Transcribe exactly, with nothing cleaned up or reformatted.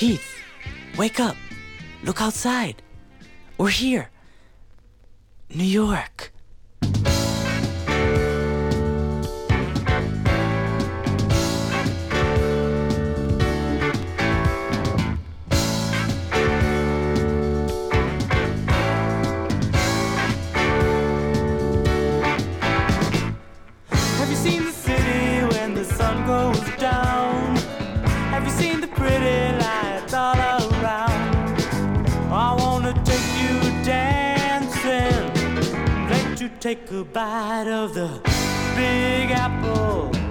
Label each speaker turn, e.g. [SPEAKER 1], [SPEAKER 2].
[SPEAKER 1] Heath, wake up. Look outside. We're here. New York.
[SPEAKER 2] Have you seen the city when the sun goes down? Have you seen the pretty lights all around? I wanna take you dancing, let you take a bite of the Big Apple.